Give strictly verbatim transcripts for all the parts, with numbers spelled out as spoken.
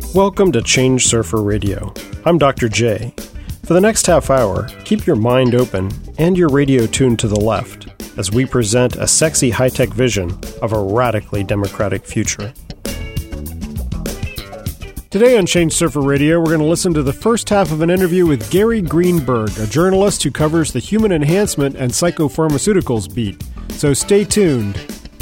Welcome to Change Surfer Radio. I'm Doctor J. For the next half hour, keep your mind open and your radio tuned to the left as we present a sexy high-tech vision of a radically democratic future. Today on Change Surfer Radio, we're going to listen to the first half of an interview with Gary Greenberg, a journalist who covers the human enhancement and psychopharmaceuticals beat. So stay tuned.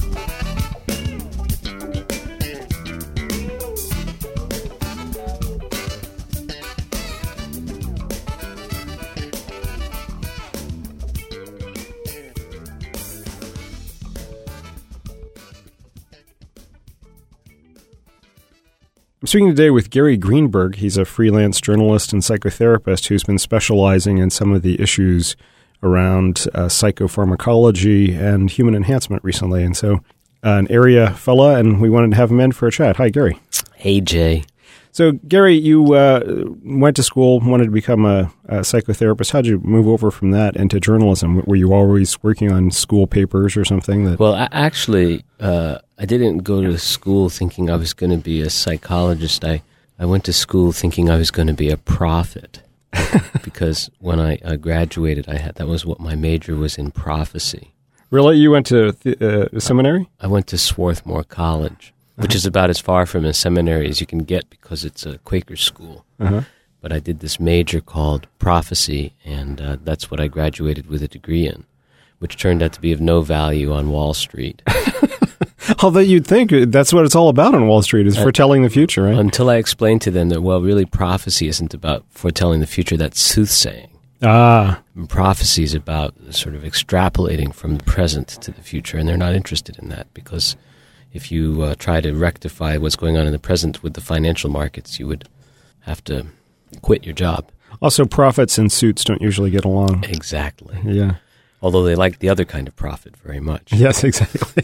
I'm speaking today with Gary Greenberg. He's a freelance journalist and psychotherapist who's been specializing in some of the issues around uh, psychopharmacology and human enhancement recently. And so uh, an area fella, and we wanted to have him in for a chat. Hi, Gary. Hey, Jay. So, Gary, you uh, went to school, wanted to become a, a psychotherapist. How did you move over from that into journalism? Were you always working on school papers or something? That Well, I, actually, uh, I didn't go to school thinking I was going to be a psychologist. I, I went to school thinking I was going to be a prophet because when I uh, graduated, I had that was what my major was in, prophecy. Really? You went to the, uh, seminary? I, I went to Swarthmore College, which is about as far from a seminary as you can get because it's a Quaker school. Uh-huh. But I did this major called prophecy, and uh, that's what I graduated with a degree in, which turned out to be of no value on Wall Street. Although you'd think that's what it's all about on Wall Street, is foretelling the future, right? Until I explained to them that, well, really prophecy isn't about foretelling the future, that's soothsaying. Ah. And prophecy is about sort of extrapolating from the present to the future, and they're not interested in that because if you uh, try to rectify what's going on in the present with the financial markets, you would have to quit your job. Also, prophets and suits don't usually get along. Exactly. Yeah. Although they like the other kind of profit very much. Yes, exactly.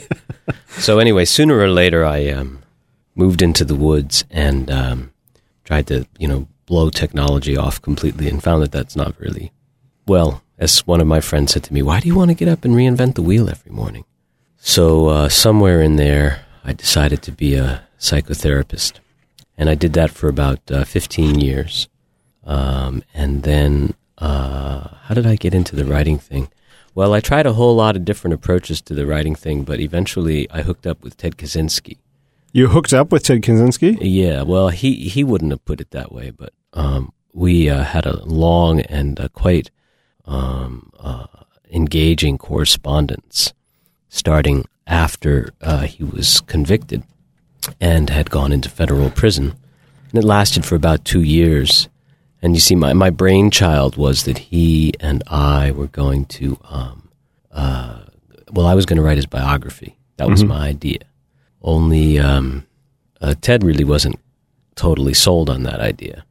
So anyway, sooner or later, I um, moved into the woods and um, tried to, you know, blow technology off completely and found that that's not really, well, as one of my friends said to me, why do you want to get up and reinvent the wheel every morning? So uh, somewhere in there, I decided to be a psychotherapist. And I did that for about uh, fifteen years. Um, and then, uh, how did I get into the writing thing? Well, I tried a whole lot of different approaches to the writing thing, but eventually I hooked up with Ted Kaczynski. You hooked up with Ted Kaczynski? Yeah, well, he, he wouldn't have put it that way, but um, we uh, had a long and uh, quite um, uh, engaging correspondence starting after uh, he was convicted and had gone into federal prison. And it lasted for about two years. And you see, my, my brainchild was that he and I were going to, um, uh, well, I was going to write his biography. That was mm-hmm. my idea. Only um, uh, Ted really wasn't totally sold on that idea.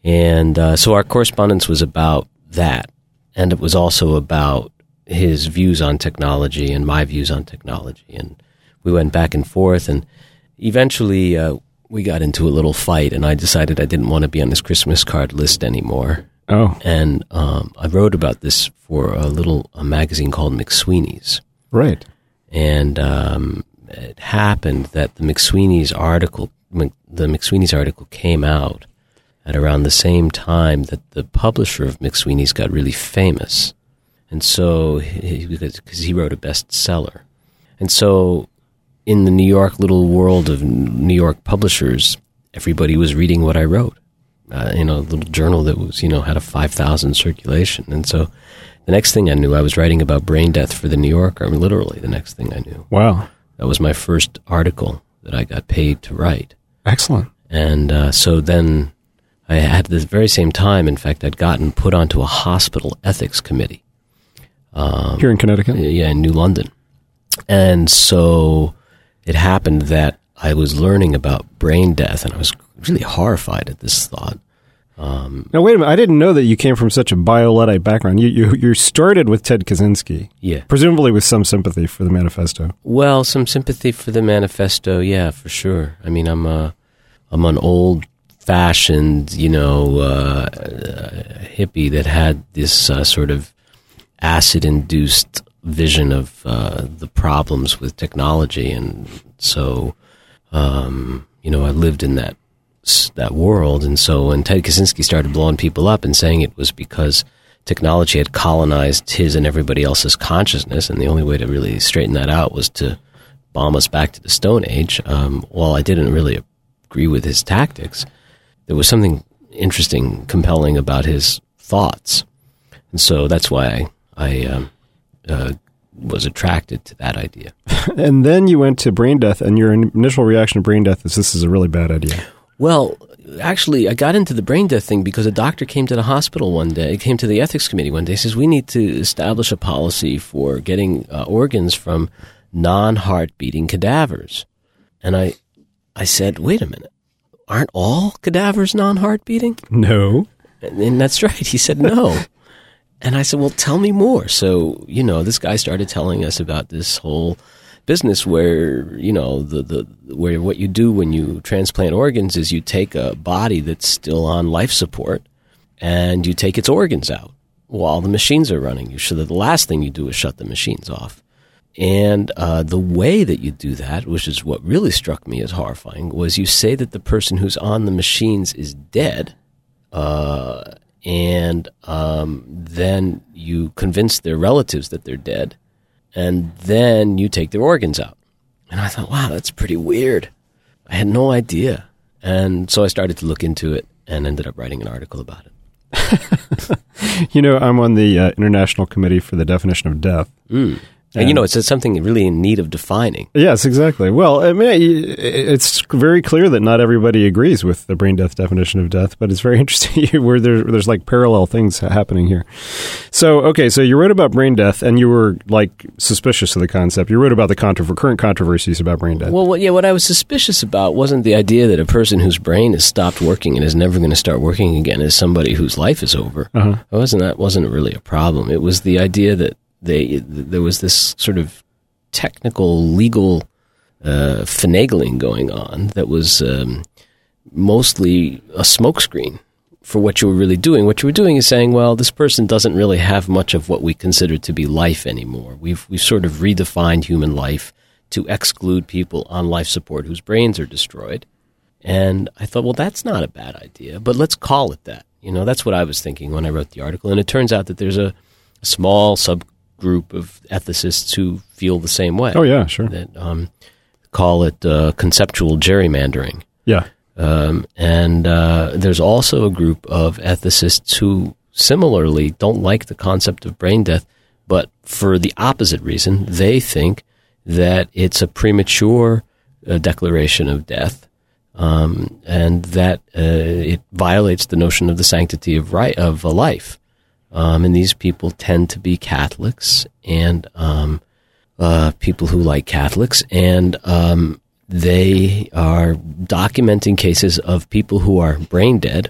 And uh, so our correspondence was about that. And it was also about his views on technology and my views on technology. And we went back and forth. And eventually uh, we got into a little fight. And I decided I didn't want to be on his Christmas card list anymore. Oh. And um, I wrote about this for a little a magazine called McSweeney's. Right. And um, it happened that the McSweeney's article, the McSweeney's article came out at around the same time that the publisher of McSweeney's got really famous. And so, because he wrote a bestseller. And so, in the New York little world of New York publishers, everybody was reading what I wrote. Uh, in a little journal that was, you know, had a five thousand circulation. And so, the next thing I knew, I was writing about brain death for the New Yorker. I mean, literally, the next thing I knew. Wow. That was my first article that I got paid to write. Excellent. And uh, so then, I had the very same time, in fact, I'd gotten put onto a hospital ethics committee. Um, Here in Connecticut? Yeah, in New London. And so it happened that I was learning about brain death, and I was really horrified at this thought. Um, now, wait a minute. I didn't know that you came from such a bio-Luddite background. You, you you started with Ted Kaczynski. Yeah. Presumably with some sympathy for the manifesto. Well, some sympathy for the manifesto, yeah, for sure. I mean, I'm a, I'm an old-fashioned, you know, uh, uh, hippie that had this uh, sort of acid-induced vision of uh, the problems with technology. And so, um, you know, I lived in that that world. And so when Ted Kaczynski started blowing people up and saying it was because technology had colonized his and everybody else's consciousness, and the only way to really straighten that out was to bomb us back to the Stone Age, um, while I didn't really agree with his tactics, there was something interesting, compelling about his thoughts. And so that's why I, I um, uh, was attracted to that idea. And then you went to brain death, and your initial reaction to brain death is this is a really bad idea. Well, actually, I got into the brain death thing because a doctor came to the hospital one day, came to the ethics committee one day, says, we need to establish a policy for getting uh, organs from non-heart beating cadavers. And I, I said, wait a minute, aren't all cadavers non-heart beating? No. And, and that's right. He said, no. And I said, well, tell me more. So, you know, this guy started telling us about this whole business where, you know, the, the where what you do when you transplant organs is you take a body that's still on life support and you take its organs out while the machines are running. You should, the last thing you do is shut the machines off. And uh, the way that you do that, which is what really struck me as horrifying, was you say that the person who's on the machines is dead, uh, and um, then you convince their relatives that they're dead, and then you take their organs out. And I thought, wow, that's pretty weird. I had no idea. And so I started to look into it and ended up writing an article about it. You know, I'm on the uh, International Committee for the Definition of Death. Mm. And, and, you know, it's something really in need of defining. Yes, exactly. Well, I mean, it's very clear that not everybody agrees with the brain death definition of death, but it's very interesting where there, there's like parallel things happening here. So, okay, so you wrote about brain death, and you were like suspicious of the concept. You wrote about the controver- current controversies about brain death. Well, what, yeah, what I was suspicious about wasn't the idea that a person whose brain has stopped working and is never going to start working again is somebody whose life is over. Uh-huh. It wasn't that wasn't really a problem. It was the idea that They, there was this sort of technical, legal uh, finagling going on that was um, mostly a smokescreen for what you were really doing. What you were doing is saying, well, this person doesn't really have much of what we consider to be life anymore. We've we've sort of redefined human life to exclude people on life support whose brains are destroyed. And I thought, well, that's not a bad idea, but let's call it that. You know, that's what I was thinking when I wrote the article. And it turns out that there's a, a small sub group of ethicists who feel the same way. Oh, yeah, sure. That um, call it uh, conceptual gerrymandering. Yeah. Um, and uh, there's also a group of ethicists who similarly don't like the concept of brain death, but for the opposite reason. They think that it's a premature uh, declaration of death, um, and that uh, it violates the notion of the sanctity of right of a life. Um, and these people tend to be Catholics and um, uh, people who like Catholics, and um, they are documenting cases of people who are brain dead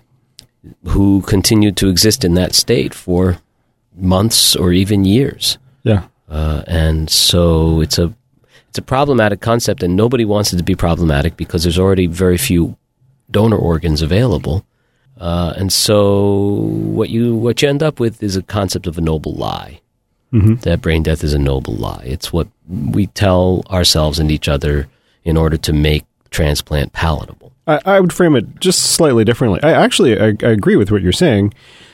who continue to exist in that state for months or even years. Yeah, uh, and so it's a it's a problematic concept, and nobody wants it to be problematic because there's already very few donor organs available. Uh, and so what you what you end up with is a concept of a noble lie. Mm-hmm. That brain death is a noble lie. It's what we tell ourselves and each other in order to make transplant palatable. I, I would frame it just slightly differently. I actually I, I agree with what you're saying.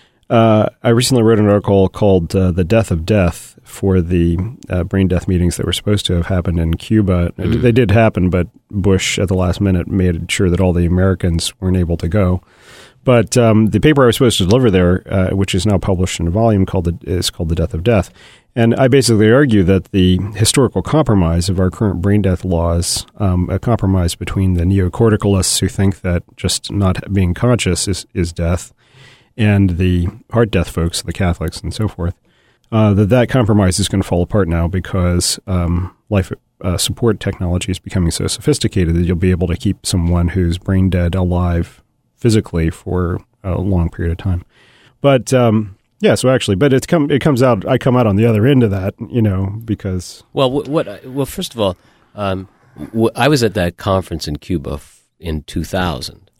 Uh, I recently wrote an article called uh, "The Death of Death" for the uh, brain death meetings that were supposed to have happened in Cuba. Mm. They did happen, but Bush at the last minute made sure that all the Americans weren't able to go. But um, the paper I was supposed to deliver there, uh, which is now published in a volume, called the, is called The Death of Death. And I basically argue that the historical compromise of our current brain death laws, um, a compromise between the neocorticalists who think that just not being conscious is, is death, and the heart death folks, the Catholics and so forth, uh, that that compromise is going to fall apart now because um, life uh, support technology is becoming so sophisticated that you'll be able to keep someone who's brain dead alive physically for a long period of time. But um, yeah, so actually, but it's come it comes out. I come out on the other end of that, you know, because well, what, what well, first of all, um, wh- I was at that conference in Cuba f- in two thousand.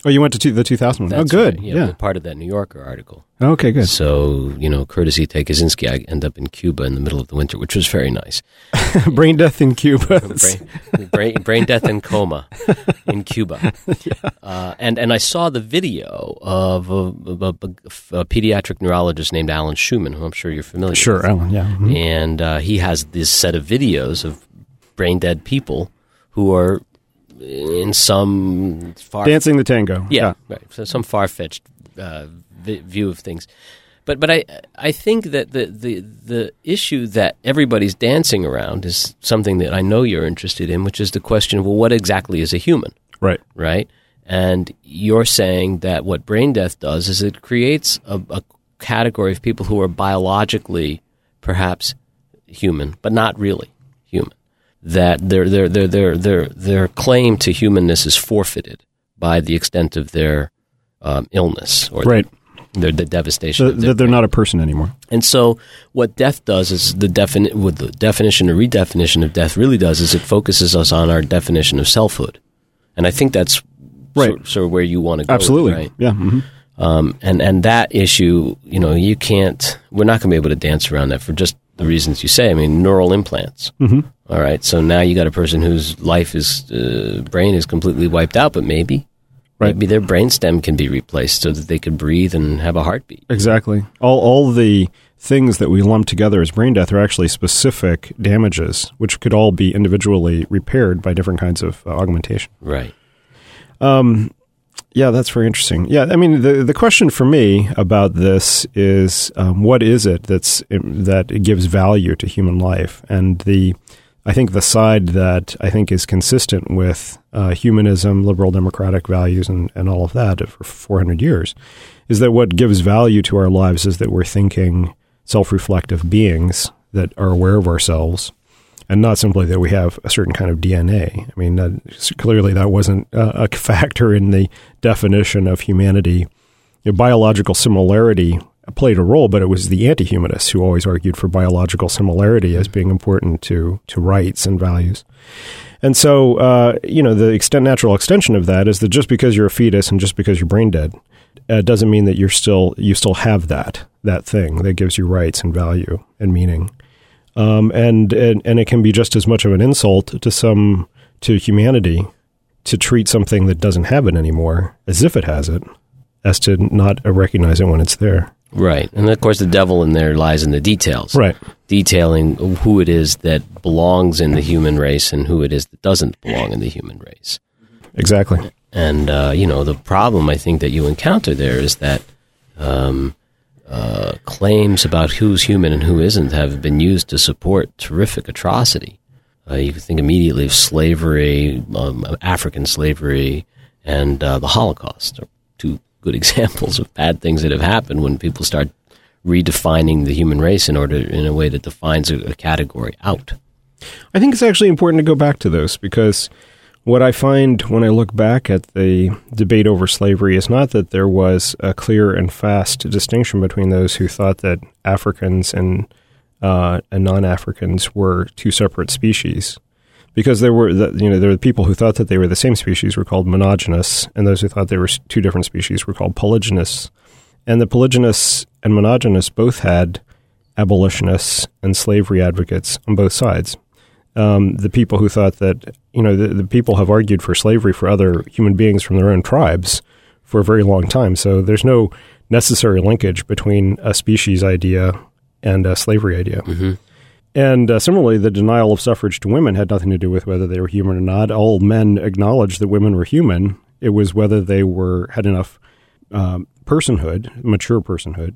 Oh, you went to two, the two thousand one. That's oh, good. Right. Yeah, yeah. we're part of that New Yorker article. Okay, good. So, you know, courtesy to Kaczynski, I end up in Cuba in the middle of the winter, which was very nice. Brain death in Cuba. brain, brain, brain death and coma in Cuba. Yeah. Uh, and, and I saw the video of a, of a, a pediatric neurologist named Alan Schumann, who I'm sure you're familiar sure, with. Sure, Alan, yeah. Mm-hmm. And uh, he has this set of videos of brain dead people who are in some far dancing the tango. Yeah, yeah. right. So some far-fetched uh, v- view of things. But but I I think that the, the the issue that everybody's dancing around is something that I know you're interested in, which is the question of, well, what exactly is a human? Right. Right? And you're saying that what brain death does is it creates a, a category of people who are biologically perhaps human, but not really human. That their their their their their their claim to humanness is forfeited by the extent of their um, illness or right. their the devastation. So, of their that they're brain. not a person anymore. And so, what death does is the defini- what the definition or redefinition of death really does is it focuses us on our definition of selfhood, and I think that's right. sort, sort of where you want to go. Absolutely, right? Yeah. Mm-hmm. Um, and and that issue, you know, you can't. We're not going to be able to dance around that for just the reasons you say. I mean, neural implants. Mm-hmm. All right, so now you got a person whose life is uh, brain is completely wiped out, but maybe, right. maybe their brainstem can be replaced so that they could breathe and have a heartbeat. Exactly. All all the things that we lump together as brain death are actually specific damages, which could all be individually repaired by different kinds of uh, augmentation. Right. Um. Yeah, that's very interesting. Yeah, I mean, the the question for me about this is, um, what is it that's that gives value to human life? And the, I think the side that I think is consistent with uh, humanism, liberal democratic values, and, and all of that for four hundred years, is that what gives value to our lives is that we're thinking, self-reflective beings that are aware of ourselves. And not simply that we have a certain kind of D N A. I mean, that, clearly that wasn't a, a factor in the definition of humanity. You know, biological similarity played a role, but it was the anti-humanists who always argued for biological similarity as being important to, to rights and values. And so, uh, you know, the extent, natural extension of that is that just because you're a fetus and just because you're brain dead, uh, doesn't mean that you're still you still have that that thing that gives you rights and value and meaning. Um, and, and and it can be just as much of an insult to some to humanity to treat something that doesn't have it anymore as if it has it, as to not recognize it when it's there. Right. And of course, the devil in there lies in the details. Right. Detailing who it is that belongs in the human race and who it is that doesn't belong in the human race. Exactly. And, uh, you know, the problem I think that you encounter there is that um, uh, claims about who's human and who isn't have been used to support terrific atrocity. Uh, you can think immediately of slavery, um, African slavery, and uh, the Holocaust are two good examples of bad things that have happened when people start redefining the human race in order in a way that defines a, a category out. I think it's actually important to go back to those because what I find when I look back at the debate over slavery is not that there was a clear and fast distinction between those who thought that Africans and uh, and non-Africans were two separate species, because there were the, you know there were people who thought that they were the same species were called monogynous, and those who thought they were two different species were called polygynous. And the polygynous and monogynous both had abolitionists and slavery advocates on both sides. Um, the people who thought that, you know, the, the people have argued for slavery for other human beings from their own tribes for a very long time. So there's no necessary linkage between a species idea and a slavery idea. Mm-hmm. And uh, similarly, the denial of suffrage to women had nothing to do with whether they were human or not. All men acknowledged that women were human. It was whether they were had enough um, personhood, mature personhood,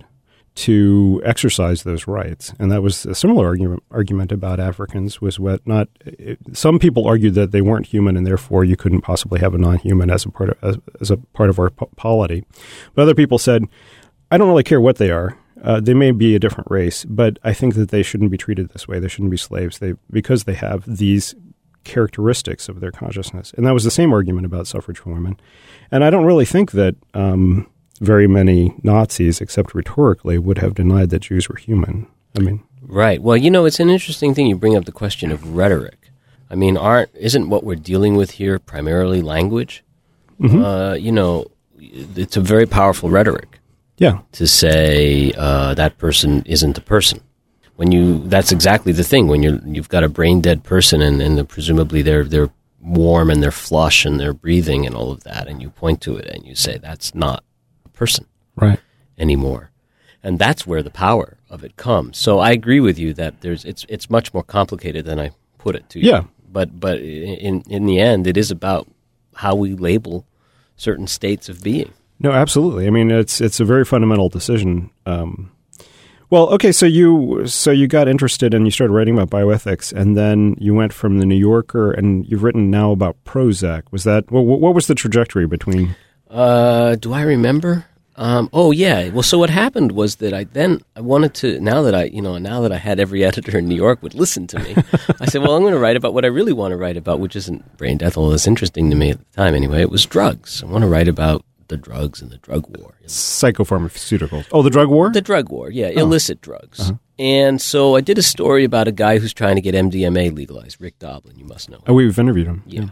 to exercise those rights. And that was a similar argument argument about Africans was what not it, some people argued that they weren't human and therefore you couldn't possibly have a non-human as a part of as, as a part of our polity. But other people said, I don't really care what they are. Uh, they may be a different race, but I think that they shouldn't be treated this way. They shouldn't be slaves. They because they have these characteristics of their consciousness. And that was the same argument about suffrage for women. And I don't really think that um, very many Nazis, except rhetorically, would have denied that Jews were human. I mean, right. Well, you know, it's an interesting thing. You bring up the question of rhetoric. I mean, aren't isn't what we're dealing with here primarily language? mm-hmm. Uh, you know, it's a very powerful rhetoric. Yeah. To say uh, that person isn't a person. When you, that's exactly the thing. When you you've got a brain dead person, and, and presumably they're they're warm and they're flush and they're breathing and all of that, and you point to it and you say that's not a person, right, anymore, and that's where the power of it comes. So I agree with you that there's it's it's much more complicated than I put it to you. Yeah, but but in in the end, it is about how we label certain states of being. No, absolutely. I mean, it's it's a very fundamental decision. Um, well, okay, so you so you got interested and you started writing about bioethics, and then you went from the New Yorker, and you've written now about Prozac. Was that what, what was the trajectory between? Uh, do I remember? Um, oh yeah. Well, so what happened was that I then I wanted to now that I you know now that I had every editor in New York would listen to me, I said, well, I'm going to write about what I really want to write about, which isn't brain death, although it's interesting to me at the time anyway. It was drugs. I want to write about the drugs and the drug war. Psychopharmaceuticals. Oh, the drug war? The drug war, yeah, oh. illicit drugs. Uh-huh. And so I did a story about a guy who's trying to get M D M A legalized, Rick Doblin, you must know him. Oh, we've interviewed him. Yeah. yeah.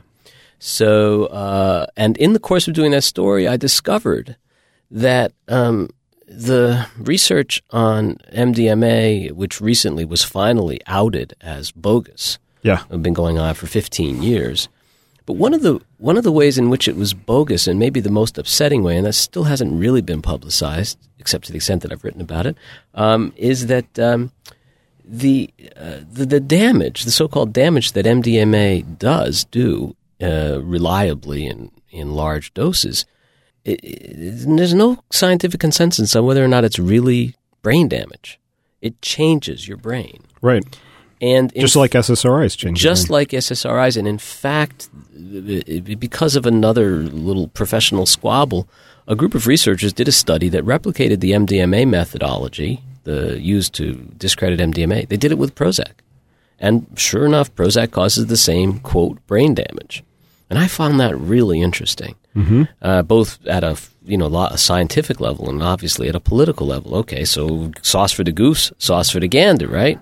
So, uh, and in the course of doing that story, I discovered that um, the research on M D M A, which recently was finally outed as bogus, yeah, had been going on for fifteen years. But one of the one of the ways in which it was bogus, and maybe the most upsetting way, and that still hasn't really been publicized, except to the extent that I've written about it, um, is that um, the, uh, the the damage, the so-called damage that M D M A does do uh, reliably in in large doses, it, it, there's no scientific consensus on whether or not it's really brain damage. It changes your brain, right? And just like S S R Is change. Just like S S R Is. And in fact, because of another little professional squabble, a group of researchers did a study that replicated the M D M A methodology the, used to discredit M D M A. They did it with Prozac. And sure enough, Prozac causes the same, quote, brain damage. And I found that really interesting, mm-hmm. uh, both at a you know a scientific level and obviously at a political level. Okay, so sauce for the goose, sauce for the gander, right?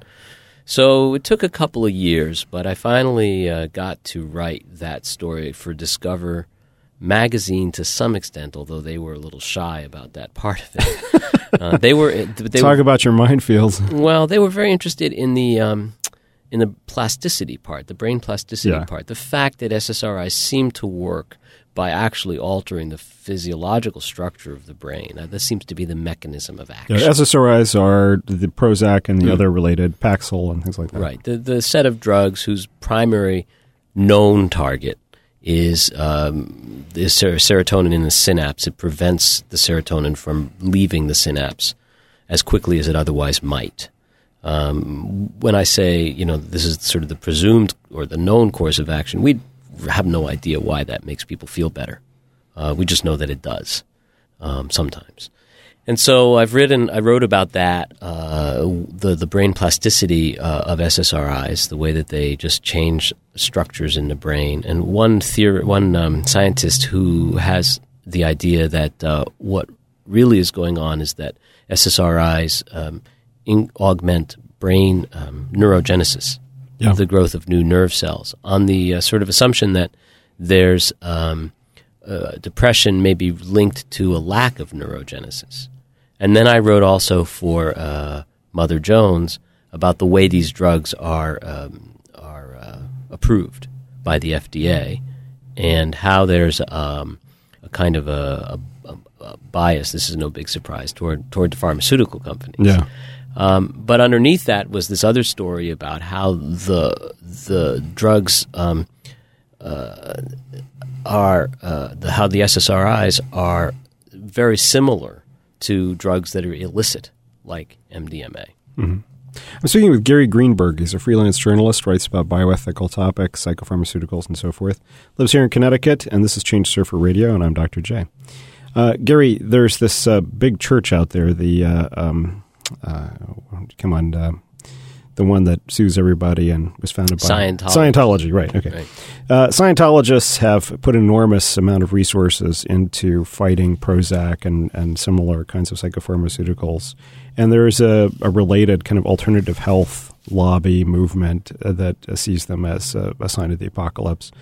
So it took a couple of years, but I finally uh, got to write that story for Discover magazine to some extent, although they were a little shy about that part of it. uh, they were they talk were, about your minefields. Well, they were very interested in the um, in the plasticity part, the brain plasticity yeah. part, the fact that S S R Is seem to work by actually altering the physiological structure of the brain. Uh, this seems to be the mechanism of action. Yeah, S S R Is are the Prozac and the mm. other related, Paxil and things like that. Right. The the set of drugs whose primary known target is, um, is ser- serotonin in the synapse. It prevents the serotonin from leaving the synapse as quickly as it otherwise might. Um, when I say, you know, this is sort of the presumed or the known course of action, we have no idea why that makes people feel better. Uh, we just know that it does um, sometimes. And so I've written, I wrote about that, uh, the the brain plasticity uh, of S S R Is, the way that they just change structures in the brain. And one theory, one um, scientist who has the idea that uh, what really is going on is that S S R Is um, in, augment brain um, neurogenesis. Yeah. The growth of new nerve cells, on the uh, sort of assumption that there's um, uh, depression may be linked to a lack of neurogenesis. And then I wrote also for uh, Mother Jones about the way these drugs are um, are uh, approved by the F D A, and how there's um, a kind of a, a, a bias. This is no big surprise toward toward the pharmaceutical companies. Yeah. Um, but underneath that was this other story about how the the drugs um, uh, are uh, the, how the S S R Is are very similar to drugs that are illicit, like M D M A. Mm-hmm. I'm speaking with Gary Greenberg. He's a freelance journalist, writes about bioethical topics, psychopharmaceuticals, and so forth. Lives here in Connecticut, and this is Change Surfer Radio, and I'm Doctor J. Uh, Gary, there's this uh, big church out there, the uh, um, Uh, come on, uh, the one that sues everybody and was founded by Scientology. Scientology, right? Okay. Right. Uh, Scientologists have put an enormous amount of resources into fighting Prozac and, and similar kinds of psychopharmaceuticals, and there's a, a related kind of alternative health lobby movement uh, that uh, sees them as a, a sign of the apocalypse.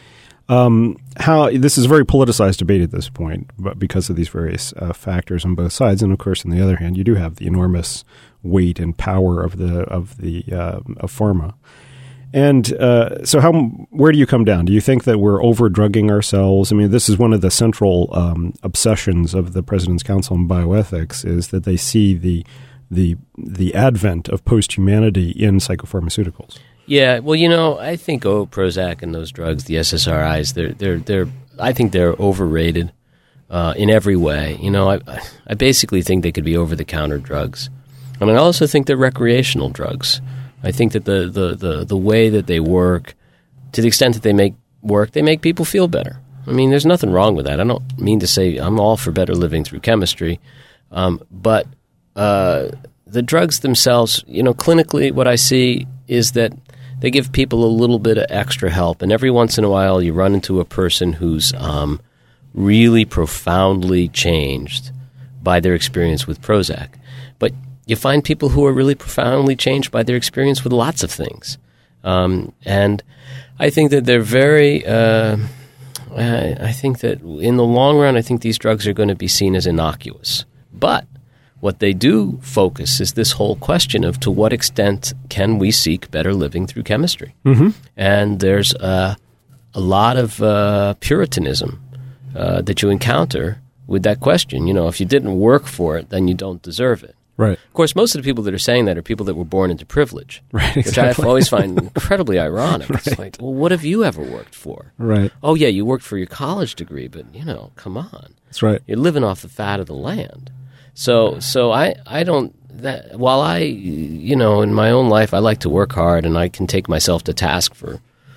Um, how this is a very politicized debate at this point, but because of these various uh, factors on both sides, and of course, on the other hand, you do have the enormous weight and power of the of the uh, of pharma. And uh, so, how where do you come down? Do you think that we're over drugging ourselves? I mean, this is one of the central um, obsessions of the President's Council on Bioethics, is that they see the the the advent of post-humanity in psychopharmaceuticals. Yeah, well, you know, I think oh, Prozac and those drugs, the S S R Is, they're they're they're. I think they're overrated uh, in every way. You know, I I basically think they could be over-the-counter drugs. I mean, I also think they're recreational drugs. I think that the, the, the, the way that they work, to the extent that they make work, they make people feel better. I mean, there's nothing wrong with that. I don't mean to say I'm all for better living through chemistry, um, but uh, the drugs themselves, you know, clinically what I see is that they give people a little bit of extra help, and every once in a while you run into a person who's um, really profoundly changed by their experience with Prozac. But you find people who are really profoundly changed by their experience with lots of things. Um, and I think that they're very, uh, I, I think that in the long run, I think these drugs are going to be seen as innocuous. But what they do focus is this whole question of to what extent can we seek better living through chemistry? Mm-hmm. And there's uh, a lot of uh, puritanism uh, that you encounter with that question. You know, if you didn't work for it, then you don't deserve it. Right. Of course, most of the people that are saying that are people that were born into privilege, right, which exactly. I always find incredibly ironic. Right. It's like, well, what have you ever worked for? Right. Oh, yeah, you worked for your college degree, but, you know, come on. That's right. You're living off the fat of the land. So so I, I don't, that, while I, you know, in my own life, I like to work hard and I can take myself to task for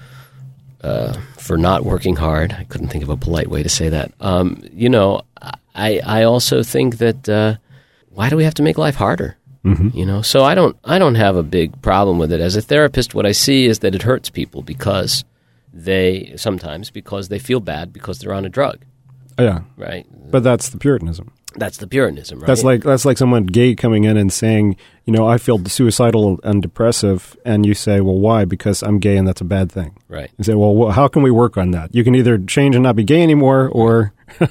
uh, for not working hard. I couldn't think of a polite way to say that. Um, you know, I, I also think that... Uh, why do we have to make life harder? Mm-hmm. You know, so I don't I don't have a big problem with it. As a therapist, what I see is that it hurts people because they sometimes because they feel bad because they're on a drug. Yeah. Right. But that's the Puritanism. That's the Puritanism, right? That's like that's like someone gay coming in and saying, you know, I feel suicidal and depressive, and you say, well, why? Because I'm gay and that's a bad thing. Right. You say, well, how can we work on that? You can either change and not be gay anymore, or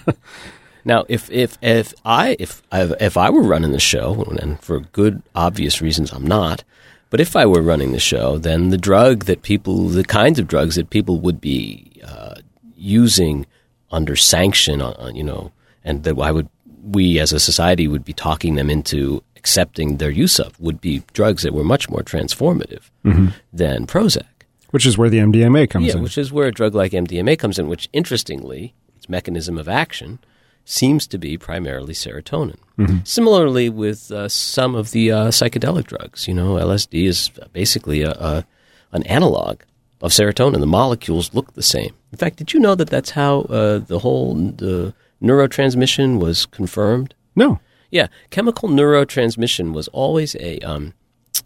Now, if if if I if I, if I were running the show, and for good obvious reasons I'm not, but if I were running the show, then the drug that people, the kinds of drugs that people would be uh, using under sanction, on, you know, and that I would we as a society would be talking them into accepting their use of, would be drugs that were much more transformative mm-hmm. than Prozac, which is where the M D M A comes yeah, in. which is where a drug like M D M A comes in. Which, interestingly, its mechanism of action seems to be primarily serotonin. Mm-hmm. Similarly with uh, some of the uh, psychedelic drugs. You know, L S D is basically a, a an analog of serotonin. The molecules look the same. In fact, did you know that that's how uh, the whole the neurotransmission was confirmed? No. Yeah, chemical neurotransmission was always a um,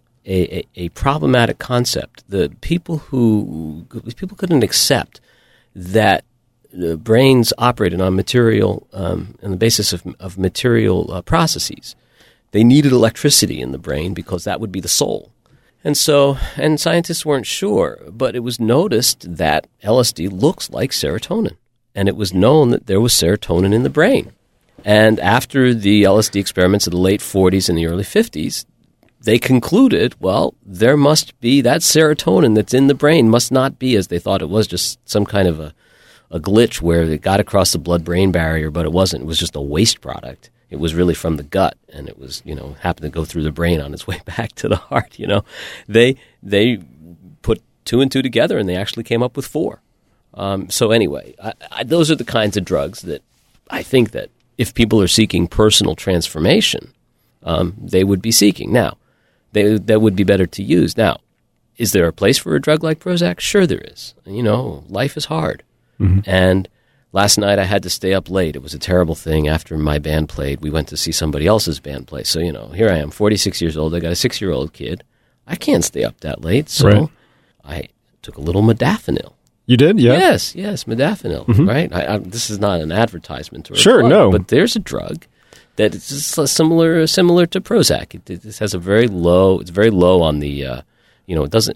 a, a, a problematic concept. The people who people couldn't accept that the brains operated on material, um, on the basis of, of material uh, processes. They needed electricity in the brain because that would be the soul. And so, and scientists weren't sure, but it was noticed that L S D looks like serotonin. And it was known that there was serotonin in the brain. And after the L S D experiments of the late forties and the early fifties, they concluded, well, there must be, that serotonin that's in the brain must not be, as they thought it was, just some kind of a a glitch where it got across the blood-brain barrier, but it wasn't. It was just a waste product. It was really from the gut, and it was, you know, happened to go through the brain on its way back to the heart, you know. They they put two and two together, and they actually came up with four. Um, so anyway, I, I, those are the kinds of drugs that I think that if people are seeking personal transformation, um, they would be seeking. Now, they, that would be better to use. Now, is there a place for a drug like Prozac? Sure there is. You know, life is hard. Mm-hmm. And last night I had to stay up late. It was a terrible thing. After my band played, we went to see somebody else's band play. So, you know, here I am, forty-six years old. I got a six-year-old kid. I can't stay up that late. So right. I took a little modafinil. You did? Yeah. Yes, yes, modafinil, mm-hmm. right? I, I, this is not an advertisement. Or a sure, plug, no. But there's a drug that is similar similar to Prozac. It, it has a very low, it's very low on the, uh, you know, it doesn't,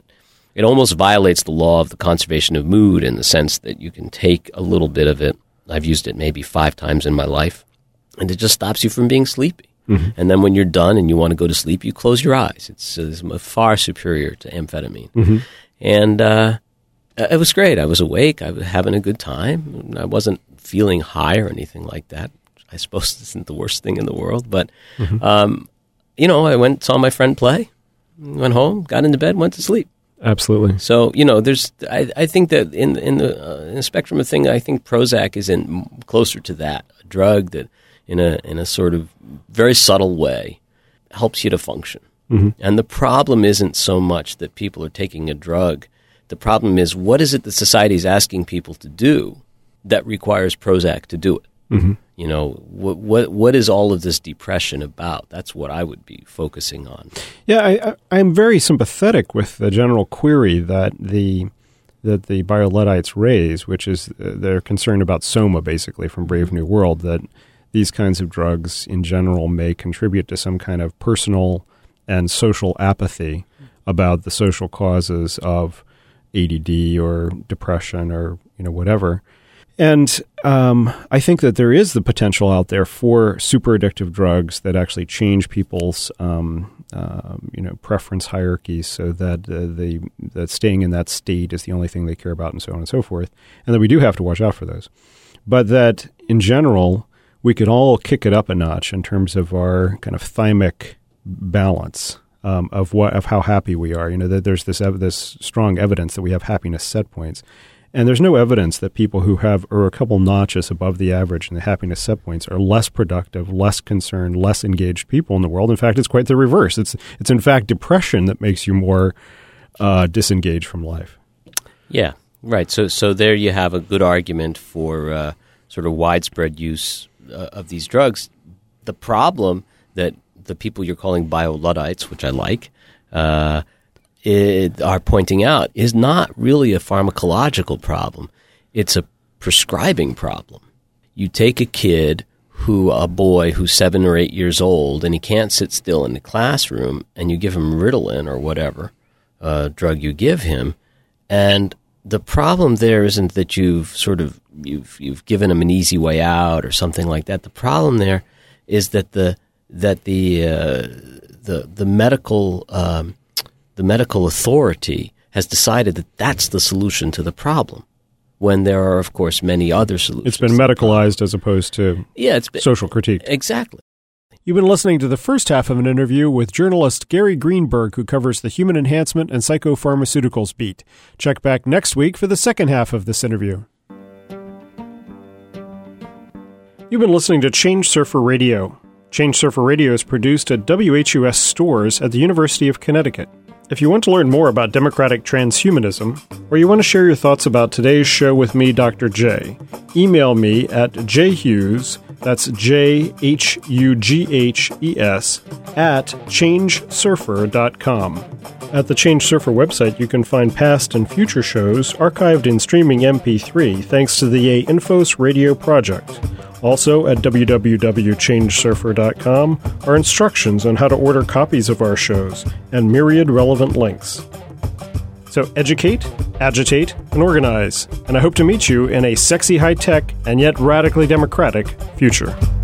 it almost violates the law of the conservation of mood in the sense that you can take a little bit of it. I've used it maybe five times in my life, and it just stops you from being sleepy. Mm-hmm. And then when you're done and you want to go to sleep, you close your eyes. It's, it's far superior to amphetamine. Mm-hmm. And uh, it was great. I was awake. I was having a good time. I wasn't feeling high or anything like that. I suppose this isn't the worst thing in the world. But, mm-hmm. um, you know, I went, saw my friend play, went home, got into bed, went to sleep. Absolutely. So, you know, there's. I, I think that in, in, the, uh, in the spectrum of thing, I think Prozac is in closer to that, a drug that in a in a sort of very subtle way helps you to function. Mm-hmm. And the problem isn't so much that people are taking a drug. The problem is, what is it that society is asking people to do that requires Prozac to do it? Mm-hmm. You know, what what what is all of this depression about? That's what I would be focusing on. Yeah, I, I, I'm very sympathetic with the general query that the that the BioLuddites raise, which is uh, they're concerned about Soma, basically, from Brave New World, that these kinds of drugs in general may contribute to some kind of personal and social apathy about the social causes of A D D or depression or, you know, whatever. And um, I think that there is the potential out there for super addictive drugs that actually change people's, um, uh, you know, preference hierarchies, so that uh, they that staying in that state is the only thing they care about, and so on and so forth. And that we do have to watch out for those. But that in general, we could all kick it up a notch in terms of our kind of thymic balance um, of what of how happy we are. You know, that there's this ev- this strong evidence that we have happiness set points. And there's no evidence that people who have are a couple notches above the average in the happiness set points are less productive, less concerned, less engaged people in the world. In fact, it's quite the reverse. It's it's in fact depression that makes you more uh, disengaged from life. Yeah, right. So so there you have a good argument for uh, sort of widespread use uh, of these drugs. The problem that the people you're calling BioLuddites, which I like, uh, It, are pointing out is not really a pharmacological problem. It's a prescribing problem. You take a kid who, a boy who's seven or eight years old, and he can't sit still in the classroom, and you give him Ritalin or whatever uh, drug you give him, and the problem there isn't that you've sort of you've you've given him an easy way out or something like that. The problem there is that the that the uh, the the medical um, the medical authority has decided that that's the solution to the problem, when there are, of course, many other solutions. It's been medicalized as opposed to yeah, it's been, social critique. Exactly. You've been listening to the first half of an interview with journalist Gary Greenberg, who covers the human enhancement and psychopharmaceuticals beat. Check back next week for the second half of this interview. You've been listening to Change Surfer Radio. Change Surfer Radio is produced at W H U S stores at the University of Connecticut. If you want to learn more about democratic transhumanism, or you want to share your thoughts about today's show with me, Doctor J, email me at jhughes, that's J H U G H E S, at change surfer dot com. At the Change Surfer website, you can find past and future shows archived in streaming M P three thanks to the A Infos Radio project. Also, at w w w dot change surfer dot com are instructions on how to order copies of our shows and myriad relevant links. So educate, agitate, and organize. And I hope to meet you in a sexy high-tech and yet radically democratic future.